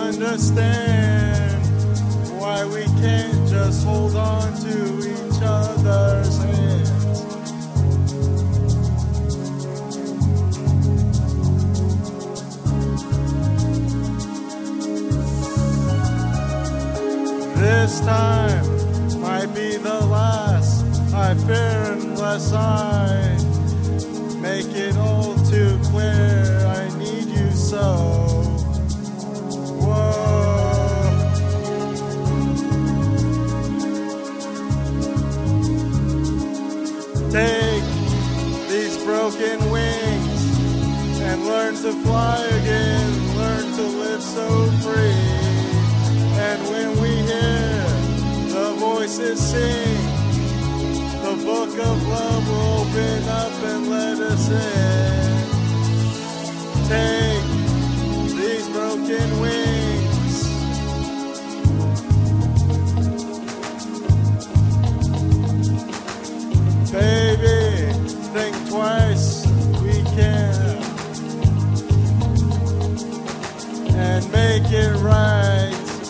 understand why we can't just hold on to each other's hands. This time might be the last. I fear unless I make it all too clear. I need you so. Take these broken wings and learn to fly again, learn to live so free. And when we hear the voices sing, the book of love will open up and let us in. Take these broken wings. Baby, think twice, we can, and make it right.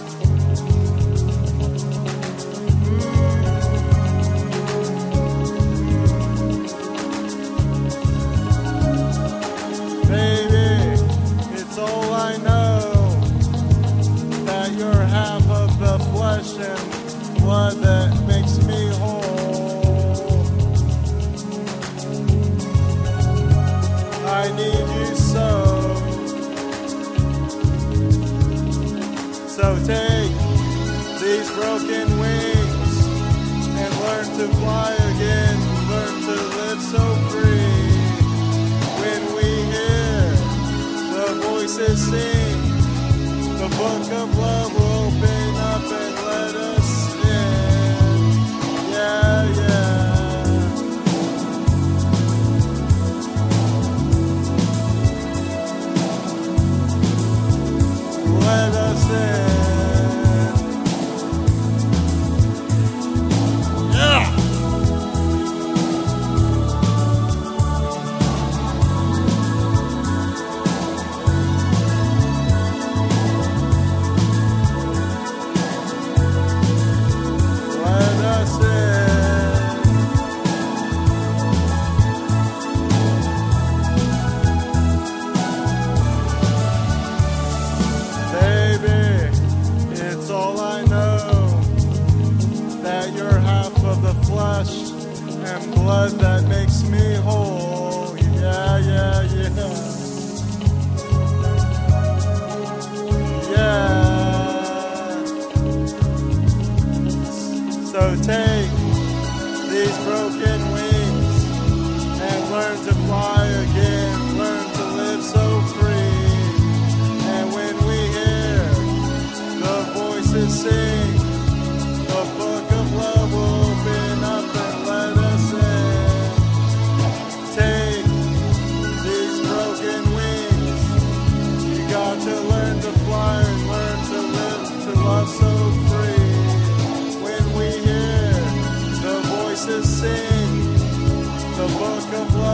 Baby, it's all I know, that you're half of the flesh and blood that makes me whole. I need you so. So take these broken wings and learn to fly again, learn to live so free. When we hear the voices sing, the book of love will open up and let us in. Yeah, yeah. Let us in. Yeah. Let us in. Baby, it's all I know, that you're half of the flesh and blood that makes me whole. Yeah, yeah, yeah. Yeah. So take these broken wings and learn to fly again, learn to live so free. And when we hear the voices sing, the book of love will open up and let us in. Take these broken wings. You got to learn to fly and learn to live, to love so free. When we hear the voices sing, the book of love